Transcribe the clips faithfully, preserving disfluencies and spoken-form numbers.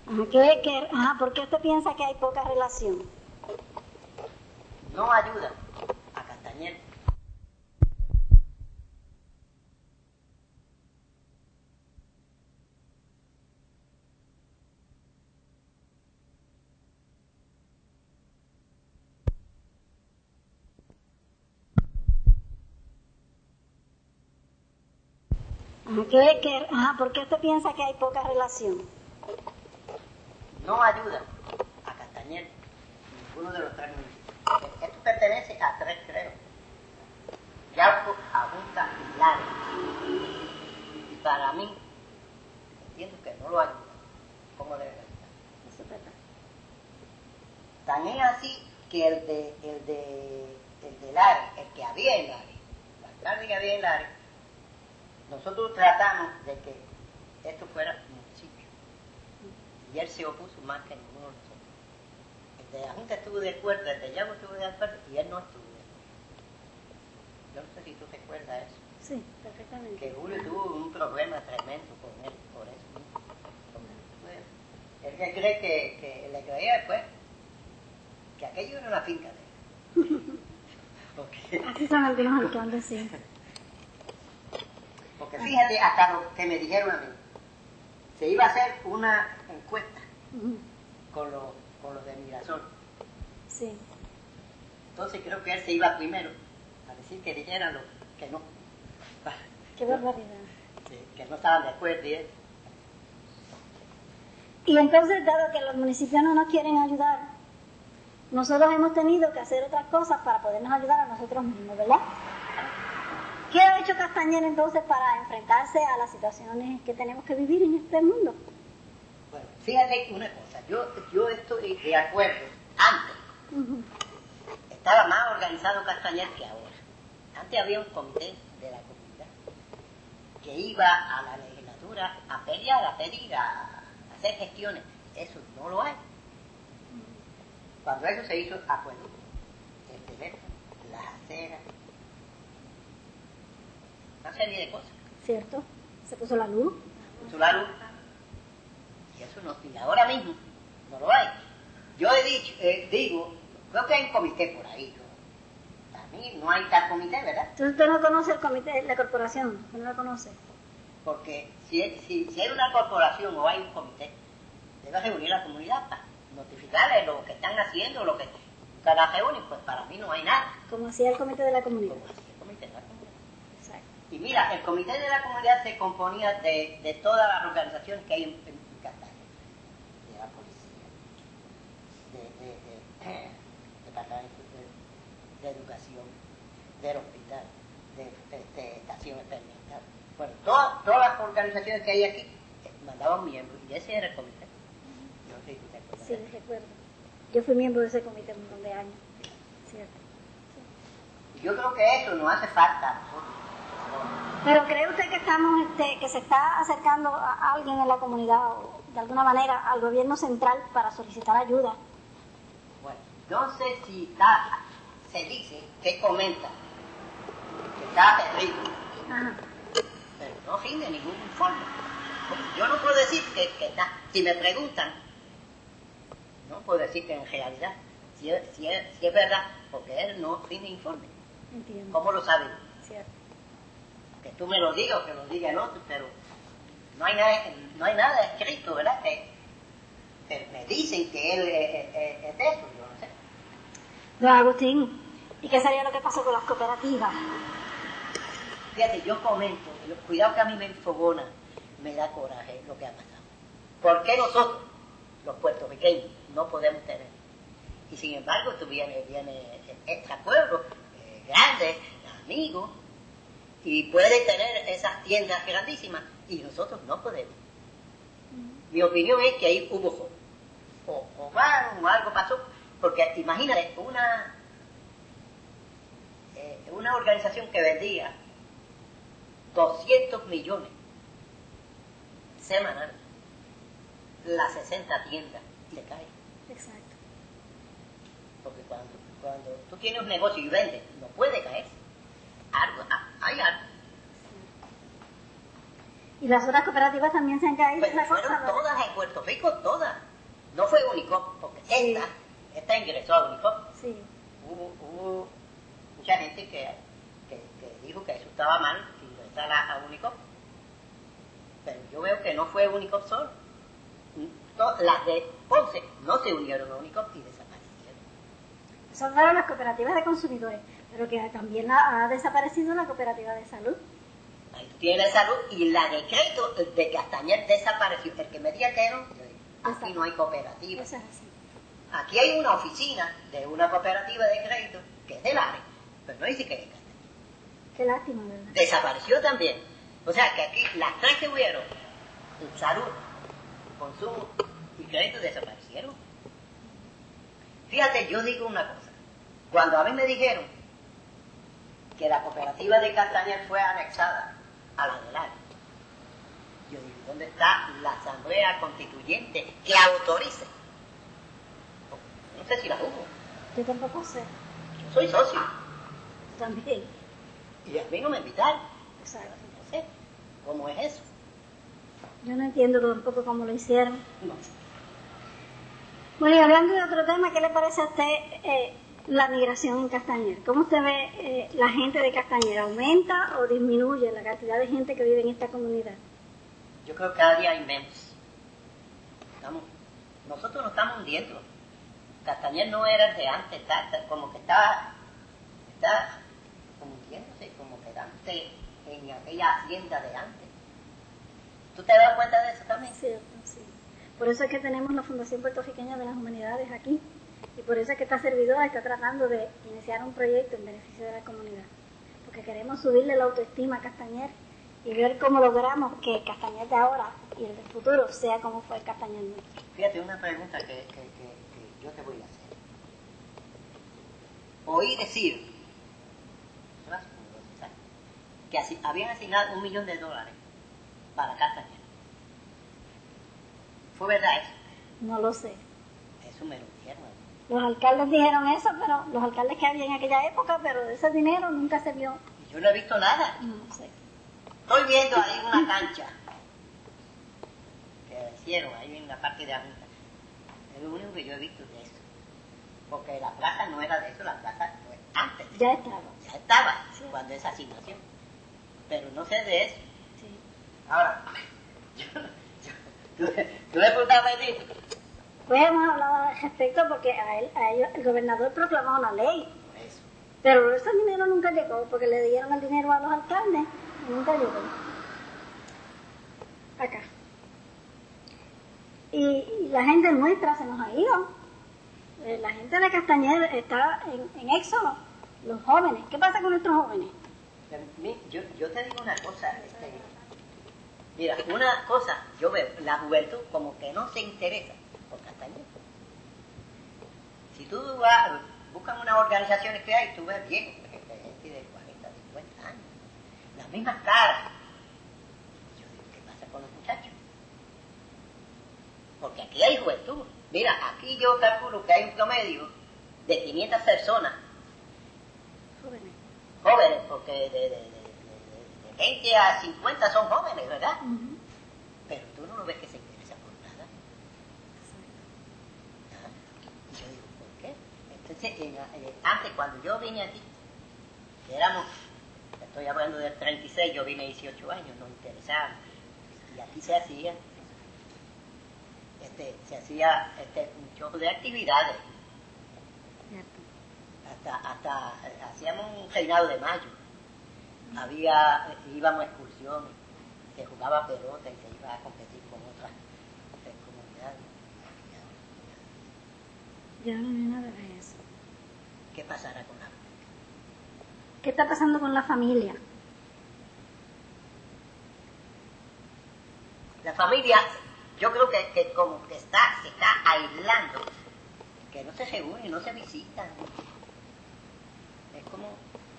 Ajá, ¿qué, qué, ajá, ¿por qué usted piensa que hay poca relación? No ayuda a Castañer. Ajá, ¿qué, qué, ajá, ¿por qué usted piensa que hay poca relación? No ayuda a Castañer, ninguno de los tres municipios. Esto pertenece a tres, creo. Yauco, Ajunta y Lares. Y para mí, entiendo que no lo ayuda. ¿Cómo debe estar? Eso es verdad. Tan es así que el de, el de, el de Lares, el que había en Lares, el alcalde que había en Lares, nosotros tratamos de que esto fuera municipio. Y él se opuso más que ninguno de nosotros. El de la Junta estuvo de acuerdo, el de Yauco estuvo de acuerdo y él no estuvo de acuerdo. Yo no sé si tú te acuerdas eso. Sí, perfectamente. Que Julio tuvo un problema tremendo con él, por eso. Él que cree que, que le creía después que aquello era una finca de él. Porque, Así son algunos alcaldes, sí. porque fíjate hasta lo que me dijeron a mí. Se iba a hacer una encuesta Uh-huh. con los, con los de Mirasol. Sí. Entonces creo que él se iba primero a decir que dijeran lo que no. Qué barbaridad. Que, que no estaban de acuerdo y él. Y entonces, dado que los municipios no nos quieren ayudar, nosotros hemos tenido que hacer otras cosas para podernos ayudar a nosotros mismos, ¿verdad? ¿Qué ha hecho Castañer entonces para enfrentarse a las situaciones que tenemos que vivir en este mundo? Bueno, fíjate una cosa, yo, yo estoy de acuerdo, antes Uh-huh. estaba más organizado Castañer que ahora. Antes había un comité de la comunidad que iba a la legislatura a pelear, a pedir, a, a hacer gestiones. Eso no lo hay. Cuando eso se hizo, acuerdo, el teléfono, las aceras, una serie de cosas. ¿Cierto? Se puso la luz. Puso la luz. Y eso no, y ahora mismo no lo hay. Yo he dicho, eh, digo, creo que hay un comité por ahí. ¿No? A mí no hay tal comité, ¿verdad? Entonces usted no conoce el comité, la corporación, usted no la conoce. Porque si, si, si hay una corporación o hay un comité, debe reunir a la comunidad para notificarle lo que están haciendo, lo que cada reúnen. Pues para mí no hay nada. Como hacía el comité de la comunidad. Como hacía el comité de la comunidad. Exacto. Y mira, el comité de la comunidad se componía de, de todas las organizaciones que hay en, en, en Castañer. De la policía, de, de, de, de, departamento de, de educación, del hospital, de, de, de estación experimental. Bueno, todas, todas las organizaciones que hay aquí eh, mandaban miembros y ese era el comité. Yo no sé si tú te acuerdas. Sí, recuerdo. Yo fui miembro de ese comité un montón de años. ¿Cierto? Y yo creo que eso nos hace falta a nosotros. Pero ¿cree usted que estamos, este, que se está acercando a alguien en la comunidad o de alguna manera al gobierno central para solicitar ayuda? Bueno, no sé si está, se dice que comenta que está terrible, Ajá. pero no rinde ningún informe. Yo no puedo decir que, que está, si me preguntan, no puedo decir que en realidad, si es, si es, si es verdad, porque él no rinde informe. Entiendo. ¿Cómo lo sabe? Cierto. Que tú me lo digas o que lo diga el otro, pero no hay nada, no hay nada escrito, ¿verdad? Que, que me dicen que él es, es, es de eso, yo no sé. Don Agustín, ¿y qué sería lo que pasó con las cooperativas? Fíjate, yo comento, cuidado que a mí me enfogona, me da coraje lo que ha pasado. ¿Por qué nosotros, los puertorriqueños, no podemos tener? Y sin embargo, tú vienes, viene extra pueblo, eh, grandes, amigos, y pueden tener esas tiendas grandísimas, y nosotros no podemos. Mi opinión es que ahí hubo joder. O, o van, o algo pasó, porque imagínate, una, eh, una organización que vendía doscientos millones semanales, las sesenta tiendas, se cae. Exacto. Porque cuando, cuando tú tienes un negocio y vendes, no puede caer. Algo, hay algo. Y las otras cooperativas también se han caído. Pero esa fueron cosa, ¿verdad? todas en Puerto Rico, todas. No fue Unicop, porque Sí. esta, esta ingresó a Unicop. Sí. Hubo, hubo mucha gente que, que, que dijo que eso estaba mal, ingresar a, a Unicop. Pero yo veo que no fue Unicop solo. No, las de Ponce no se unieron a Unicop y desaparecieron. Son fueron las cooperativas de consumidores, pero que también ha, ha desaparecido la cooperativa de salud. Ahí tú tienes la salud y la de crédito de Castañer desapareció. El que me diga que no, yo digo, aquí no hay cooperativa. Eso es así. Aquí hay una oficina de una cooperativa de crédito que es del ARE, pero no dice que es de Castañer. Qué lástima, ¿verdad? Desapareció también. O sea que aquí las tres que hubieron, salud, consumo y crédito, desaparecieron. Fíjate, yo digo una cosa. Cuando a mí me dijeron que la cooperativa de Castañer fue anexada a la del ARE, yo digo, ¿dónde está la asamblea constituyente que autorice? No sé si la hubo. Yo tampoco sé. Yo soy socio También. y a mí no me invitaron. Exacto. No sé cómo es eso. Yo no entiendo tampoco cómo lo hicieron. No. Bueno, y hablando de otro tema, ¿qué le parece a usted eh, la migración en Castañer? ¿Cómo usted ve eh, la gente de Castañer? ¿Aumenta o disminuye la cantidad de gente que vive en esta comunidad? Yo creo que cada día hay menos. Estamos, nosotros nos estamos hundiendo. Castañer no era el de antes, está, está, como que estaba, está hundiéndose, como quedándose en aquella hacienda de antes. ¿Tú te das cuenta de eso también? Cierto, sí. Por eso es que tenemos la Fundación Puertorriqueña de las Humanidades aquí. Y por eso es que esta servidora está tratando de iniciar un proyecto en beneficio de la comunidad. Porque queremos subirle la autoestima a Castañer y ver cómo logramos que el Castañer de ahora y el del futuro sea como fue el Castañer nuestro. Fíjate, una pregunta que, que, que, que yo te voy a hacer. Oí decir que así, habían asignado un millón de dólares para Castañer. ¿Fue verdad eso? No lo sé. Eso me lo dijeron. Los alcaldes dijeron eso, pero los alcaldes que había en aquella época, pero de ese dinero nunca se vio. Yo no he visto nada. No sé. Estoy viendo ahí una cancha que hicieron ahí en la parte de arriba. Es lo único que yo he visto de eso. Porque la plaza no era de eso, la plaza fue antes. Ya estaba. Ya estaba Sí. cuando esa asignación. Pero no sé de eso. Sí. Ahora, yo, yo, tú, tú le preguntabas a mí. Pues hemos hablado al respecto porque a él, a ellos, el gobernador proclamó una ley. Eso. Pero ese dinero nunca llegó porque le dieron el dinero a los alcaldes y nunca llegó. Acá. Y, y la gente nuestra se nos ha ido. Eh, La gente de Castañer está en, en éxodo. Los jóvenes. ¿Qué pasa con nuestros jóvenes? Yo, yo te digo una cosa. Este, mira, una cosa, yo veo, la juventud como que no se interesa por Castañer. Si tú vas, buscan unas organizaciones que hay, tú ves bien, gente de cuarenta, cincuenta años, las mismas caras. Yo digo, ¿qué pasa con los muchachos? Porque aquí hay juventud. Mira, aquí yo calculo que hay un promedio de quinientas personas, Jóvenes. jóvenes, porque de, de, de, de, de veinte a cincuenta son jóvenes, ¿verdad? Uh-huh. Pero tú no lo ves que se interesa por nada. ¿Ah? Y yo digo, ¿por qué? Entonces, en, eh, antes cuando yo vine aquí, que éramos, estoy hablando del treinta y seis, yo vine dieciocho años, nos interesaba. Y aquí se hacía, este, se hacía este, un show de actividades. Cierto. Hasta, hasta eh, hacíamos un reinado de mayo. Había, eh, íbamos a excursiones, se jugaba pelota y se iba a competir con otras eh, comunidades. Ya no hay nada de eso. ¿Qué pasará con la ¿Qué está pasando con la familia? La familia, yo creo que, que como que está, se está aislando, que no se reúnen, no se visitan. Es como...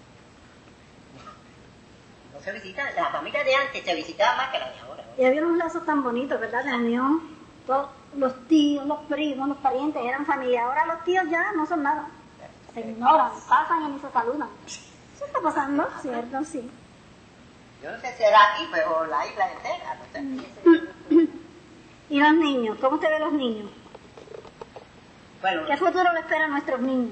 No se visitan. La familia de antes se visitaba más que la de ahora. Y había unos lazos tan bonitos, ¿verdad? De unión. Todos los tíos, los primos, los parientes eran familia. Ahora los tíos ya no son nada. Se ignoran, pasan y ni se saludan. Eso está pasando, ¿cierto? Sí. Yo no sé si era aquí, pero la isla entera, no sé. ¿Y los niños? ¿Cómo usted ve los niños? Bueno, ¿Qué futuro le espera a nuestros niños?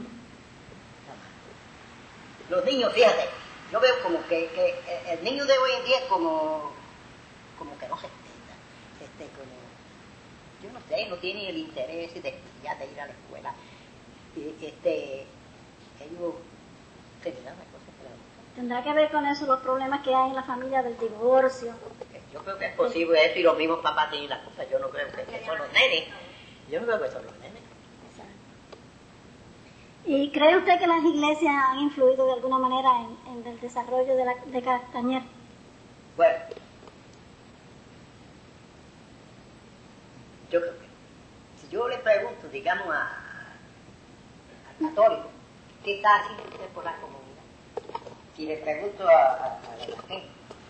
los niños, fíjate, yo veo como que, que el niño de hoy en día es como, como que no se entienda, este, como, yo no sé, no tiene el interés de estudiar, de ir a la escuela, y, este, ellos terminan las cosas que les gustan. Tendrá que ver con eso, los problemas que hay en la familia del divorcio. Yo creo que es posible eso y los mismos papás tienen las cosas, yo no creo que, que son los nenes, yo no creo que son los nenes. ¿Y cree usted que las iglesias han influido de alguna manera en, en el desarrollo de, la, de Castañer? Bueno, yo creo que si yo le pregunto, digamos, a, al católico, ¿qué está haciendo usted por la comunidad? Si le pregunto a, a, a la gente,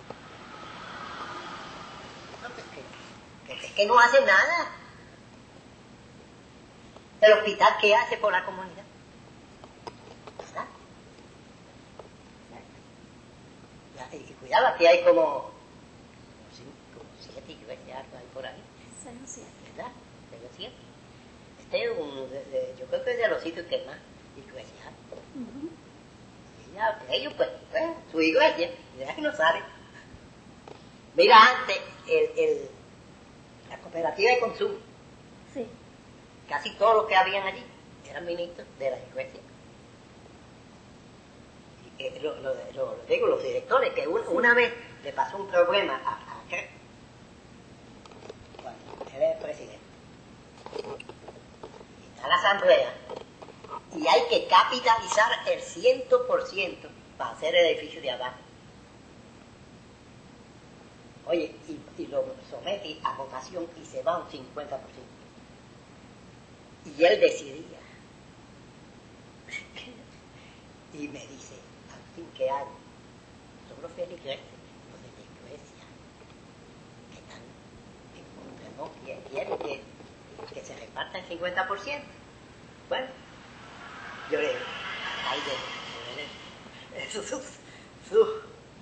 no, pues que, que, que, que no hace nada. El hospital, ¿qué hace por la comunidad? Y, y cuidado, aquí hay como, como, cinco, como siete iglesias hay por ahí. Seis o siete. ¿Verdad? Seis o siete. Este es un, de, de, yo creo que es de los sitios que más iglesias hay. Uh-huh. Y ya, ellos pues, pues, su iglesia, de ahí no sale. Mira, antes, el, el, la cooperativa de consumo, sí. Casi todos los que habían allí eran ministros de la iglesia. Eh, lo, lo, lo, lo digo, los directores, que un, una vez le pasó un problema a, a Crespo, cuando él era el presidente. Está la asamblea y hay que capitalizar el cien por ciento para hacer el edificio de abajo. Oye, y, y lo somete a votación y se va un cincuenta por ciento. Y él decidía. Y me dice, ¿qué hago? Son los feligreses, los de la iglesia, que están en contra, ¿no? Quieren que, que se reparta el cincuenta por ciento. Bueno, yo le digo, ay, de, de, su, su, su,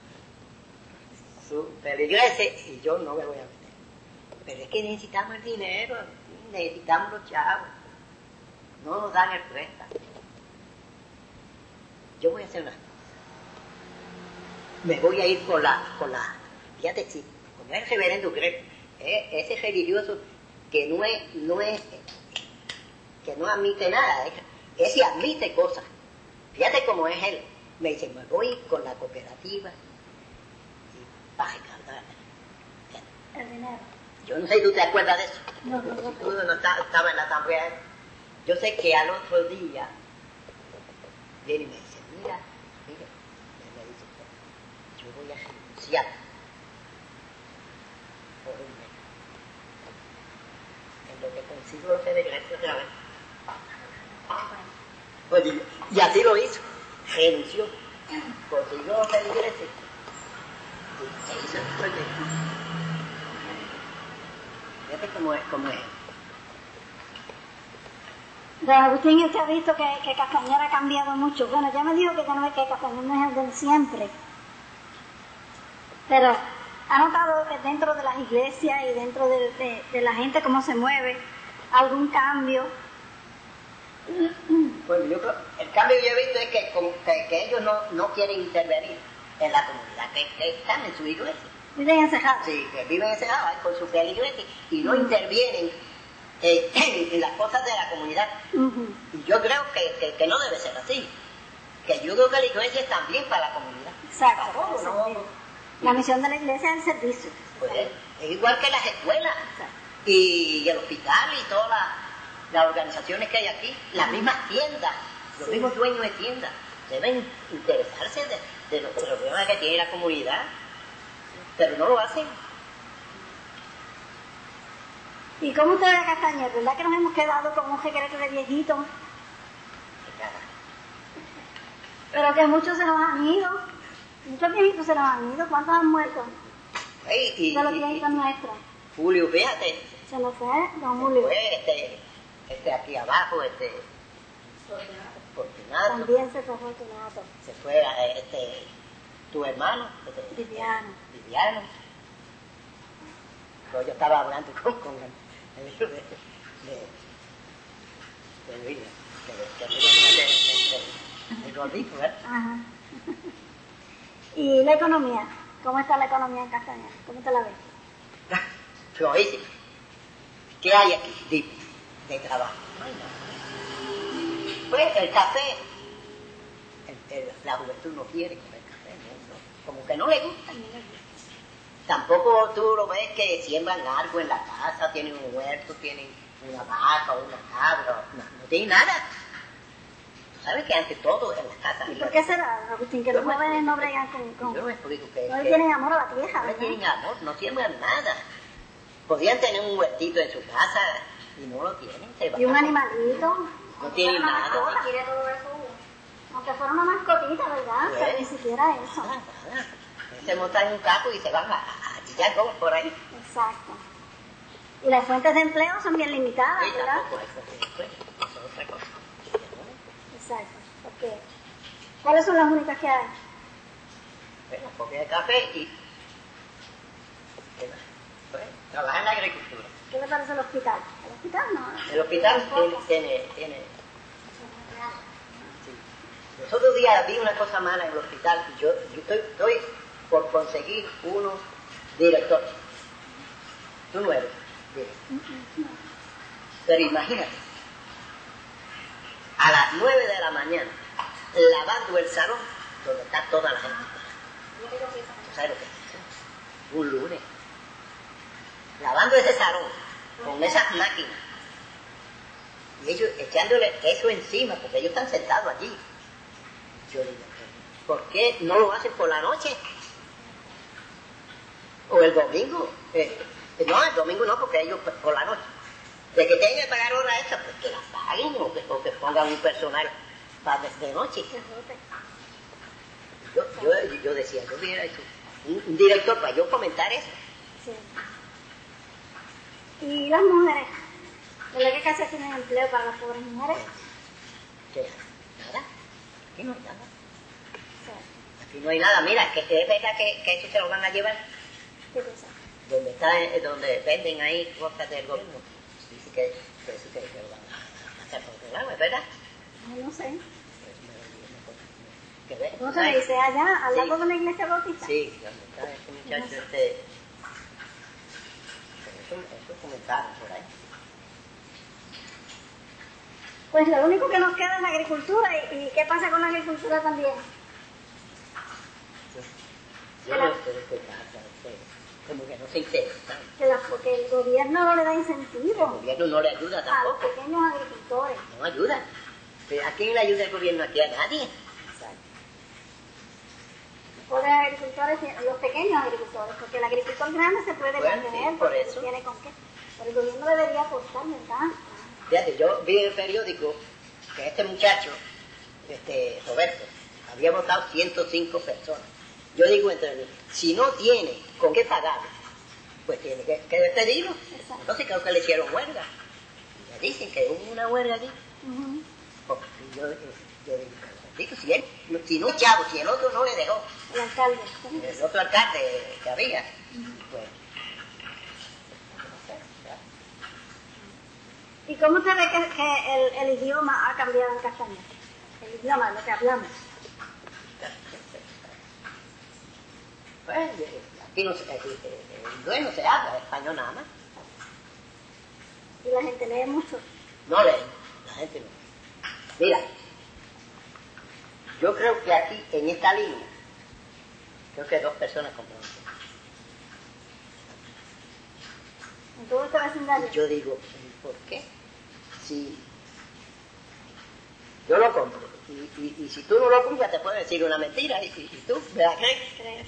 su feligreses, y yo no me voy a meter. Pero es que necesitamos el dinero, necesitamos los chavos, no nos dan el préstamo. Yo voy a hacer una cosa. Me voy a ir con la, con la, fíjate, sí, con el reverendo Crespo, eh, ese religioso que no es, no es, que no admite nada, ese admite cosas. Fíjate cómo es él. Me dice, me voy con la cooperativa y para recargar el dinero. Yo no sé si tú te acuerdas de eso. No, no, no. Si tú no estabas en la asamblea. Yo sé que al otro día viene y me dice, mira, mira, me dice, yo voy a renunciar por un mes. En lo que consigo los feligreses otra vez. Pues, y así lo hizo, renunció, consiguió los feligreses y se hizo el proyecto. Fíjate cómo es, cómo es. Don Agustín, usted ha visto que, que Castañer ha cambiado mucho. Bueno, ya me dijo que, no, que Castañer no es el de siempre. Pero ha notado que dentro de las iglesias y dentro de, de, de la gente cómo se mueve, algún cambio. Bueno, yo creo, el cambio que yo he visto es que, que, que ellos no, no quieren intervenir en la comunidad, que, que están en su iglesia. Viven encerrados. Sí, que viven encerrados con su feligreses y no mm. intervienen eh, en, en las cosas de la comunidad. Uh-huh. Y yo creo que, que, que no debe ser así. Que yo creo que la iglesia es también para la comunidad. Exacto. Tampoco, no, la misión de la iglesia es el servicio. Pues es, es igual que las escuelas. Exacto. Y el hospital y todas las, las organizaciones que hay aquí, las mismas tiendas, los sí. mismos dueños de tiendas, deben interesarse de, de los problemas que tiene la comunidad, pero no lo hacen. ¿Y cómo usted ve a Castañer? ¿Verdad que nos hemos quedado con un requerete de viejitos? Pero que muchos se nos han ido. Muchos viejitos se nos han ido. ¿Cuántos han muerto? Hey, y, de los viejitos nuestros. Julio, fíjate. Se nos fue, don Julio. Fue este, este aquí abajo, este... Fortunato. También se fue Fortunato. Se fue este... tu hermano, Viviano. Viviano. Pues yo estaba hablando con, con el hijo de, de, de Luis, que que el, el gordito, ¿verdad? Ajá. ¿Y la economía? ¿Cómo está la economía en Castañeda? ¿Cómo te la ves? Florísimo. ¿Qué hay aquí de, de trabajo? No hay nada. Pues el café, el, el, la juventud no quiere comer café, ¿no? Como que no le gusta. Tampoco tú lo ves que siembran algo en la casa, tienen un huerto, tienen una vaca o una cabra, no, no tienen nada. ¿Sabes que antes todo en las casas? ¿Y por qué será, Agustín, que los jóvenes no bregan con, con... Yo no me explico que... No que tienen amor a la tierra, no ¿verdad? tienen amor, no siembran nada. Podían tener un huertito en su casa y no lo tienen. Se Y un van. animalito. No tienen una nada. mascota, quiere todo eso. Aunque fuera una mascotita, ¿verdad? Sí. Pero ni siquiera eso. Nada, nada. Se montan en un caco y se van a, a chillar como por ahí. Exacto. Y las fuentes de empleo son bien limitadas, Sí, ¿verdad? tampoco hay fuentes de empleo, eso es otra cosa. Exacto. Porque, ¿cuáles son las únicas que hay? Bueno, copia de café y... ¿qué más? Pues, trabajar en la agricultura. ¿Qué le parece el hospital? El hospital no. El hospital tiene... tiene, tiene sí. Los otros días vi una cosa mala en el hospital y yo, yo estoy, estoy por conseguir unos directores. Tú no eres director. Pero imagínate, a las nueve de la mañana, lavando el salón donde está toda la gente. ¿Sabes lo que es? Un lunes. Lavando ese salón con esas máquinas. Y ellos echándole eso encima, porque ellos están sentados allí. Yo digo, ¿por qué no lo hacen por la noche? O el domingo. Eh, no, el domingo no, porque ellos por la noche. De que tengan que pagar horas extras, pues que las paguen o que, o que pongan un personal para de, de noche. Yo, yo, yo decía, yo hubiera hecho un, un director para yo comentar eso. Sí. ¿Y las mujeres? ¿Verdad que casi tienen empleo para las pobres mujeres? ¿Qué? ¿Nada? Aquí no hay nada. Sí. Aquí no hay nada. Mira, que es verdad que, que eso se lo van a llevar. ¿Qué pasa? Donde, está, eh, donde venden ahí cosas del gobierno. Dice que, que, que, que, que lo van a hacer por otro lado, ¿es verdad? Ay, no sé. Que ve, ¿Cómo se le dice? Allá, al lado sí. de la iglesia bautista. Sí, donde está este muchacho, este... Eso, eso comentaron por ahí. Pues lo único que nos queda es la agricultura. ¿Y, y qué pasa con la agricultura también? Yo no sé qué pasa, como que no se interesa. Que la, porque el gobierno no le da El incentivo gobierno no le ayuda a los tampoco. pequeños agricultores. No ayuda. ¿A quién le ayuda el gobierno aquí? A nadie. Los agricultores, los pequeños agricultores, porque el agricultor grande se puede Bueno, mantener, sí, por porque eso. tiene con qué. Pero el gobierno debería apostar, ¿verdad? Fíjate, yo vi en el periódico que este muchacho, este Roberto, había votado ciento cinco personas. Yo digo entre ellos, si no tiene con qué pagar, pues tiene que, que despedirlo. Exacto. Entonces creo que le hicieron huelga. Y me dicen que hubo una huelga allí. Uh-huh. Pues, y yo, yo, yo digo, digo, si él, si no chavo, si el otro no le dejó, El alcalde. ¿sí? el otro alcalde que había, pues... ¿Y cómo se ve que, que el, el idioma ha cambiado en Castañeda? El idioma, lo que hablamos. Pues, aquí no se, aquí, el inglés no se habla, español nada más. Y la gente lee mucho. No leen, la gente no. Mira, yo creo que aquí, en esta línea, creo que dos personas compraron. En todo este vecindario. Yo digo, ¿por qué? Si yo lo compro, y, y, y si tú no lo compras te puedo decir una mentira, y, y, y tú me la crees. ¿Crees?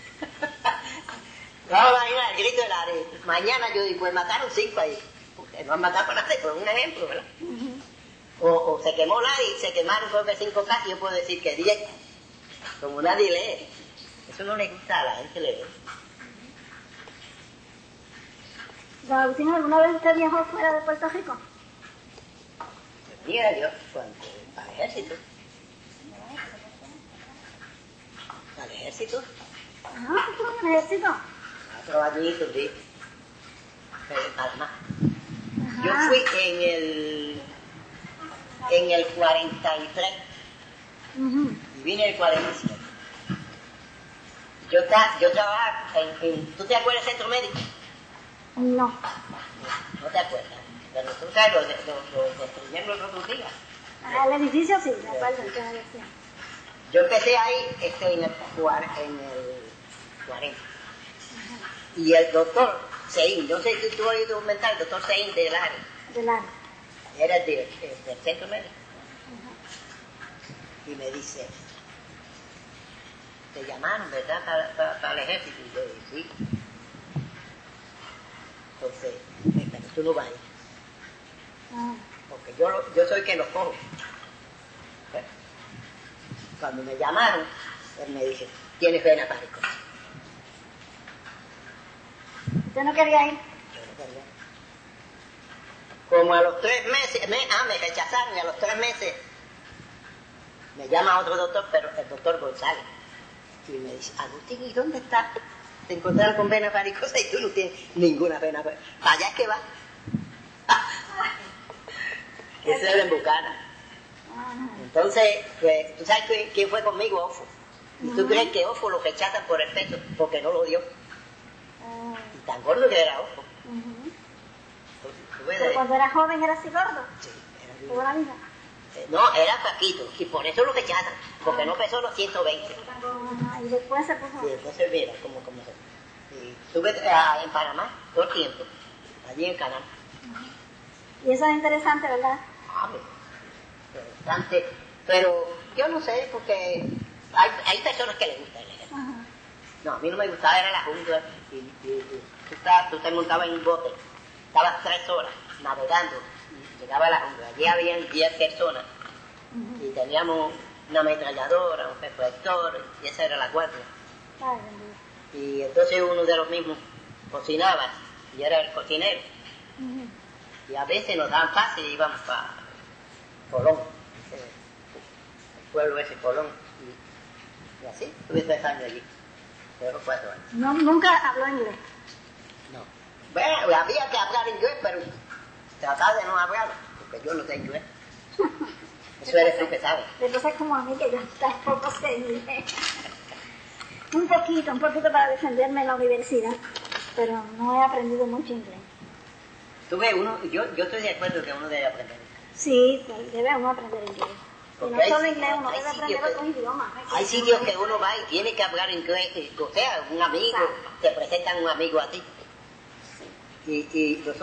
Vamos a imaginar el grito de la de mañana yo digo, pues mataron cinco ahí. Porque no han matado para nadie, por un ejemplo, ¿verdad? Uh-huh. o, o se quemó nadie, se quemaron creo que cinco casas, yo puedo decir que diez. Como nadie lee. Eso no le gusta a la gente leer. Don Agustín, ¿alguna vez usted viajó fuera de Puerto Rico? Mira yo, cuando al ejército. al ejército. Ajá, ¿tú estuvo en el ejército? Cuatro añitos, sí. Pero en Panamá. Ajá. Yo fui en el, en el cuarenta y tres Ujú. y vine en el cuarenta y siete. Yo, tra yo trabajaba en, en... ¿Tú te acuerdas del centro médico? No. No te acuerdas. Pero tú sabes, lo, lo, lo construyeron los otros días. Ah, el edificio sí, me acuerdo que me decía. Yo empecé ahí este, en, el, en el cuarenta. Y el doctor Sein, no sé si tú has oído documental, el doctor Sein del área. Del área. Era el, de, el del centro médico. Y me dice, te llamaron, ¿verdad? Para, para, para el ejército. Y yo dije, sí. Entonces, pero tú no vayas. Ah. Porque yo, lo, yo soy quien los cojo. Cuando me llamaron, él me dice, ¿tienes vena pánico? ¿Usted no quería ir? Yo no quería. Como a los tres meses, me, ah, me rechazaron y a los tres meses me llama otro doctor, pero el doctor González. Y me dice, Agustín, ¿y dónde estás? Te encontraron con vena varicosa y tú no tienes ninguna vena varicosa. ¿Para allá es que va? Eso era en Bucana. Entonces, pues, ¿tú sabes quién, quién fue conmigo? Ofo. ¿Y tú crees que Ofo lo rechazan por el peso? Porque no lo dio. Uh, Y tan gordo que era Ofo. uh-huh. ¿Tú, tú ves Pero de... cuando era joven era así gordo. Sí, era bien. ¿Tuvo la vida? Eh, no, era paquito. Y por eso lo rechazan. Porque no pesó los ciento veinte. Ajá, y después se puso... Sí, entonces mira cómo, cómo se... Y estuve eh, en Panamá todo el tiempo. Allí en el canal. Uh-huh. Y eso es interesante, ¿verdad? Ah, bastante. Pero yo no sé, porque hay, hay personas que les gusta el ejército. Ajá. No, a mí no me gustaba, era la jungla. Y, y, y tú, estabas, tú te montabas en un bote, estabas tres horas navegando y llegaba a la jungla. Allí habían diez personas uh-huh. Y teníamos una ametralladora, un reflector, y esa era la guardia. Ay, y entonces uno de los mismos cocinaba y era el cocinero. Uh-huh. Y a veces nos daban pase y íbamos para Colón, el pueblo ese Colón. Y, y así, tuve tres años allí. Luego cuatro años. No, nunca habló inglés. No. Bueno, había que hablar inglés, pero tratar de no hablarlo, porque yo no sé inglés. Eso eres tú que sabes. Entonces como a mí que yo tampoco sé inglés. Un poquito, un poquito para defenderme en la universidad, pero no he aprendido mucho inglés. Tú ves, uno, yo, yo estoy de acuerdo que uno debe aprender inglés. Sí, debe uno aprender inglés. Y no solo inglés, uno debe aprender otros idiomas. Hay sitios que uno va y tiene que hablar inglés, o sea, un amigo, te presentan un amigo a ti. Y, y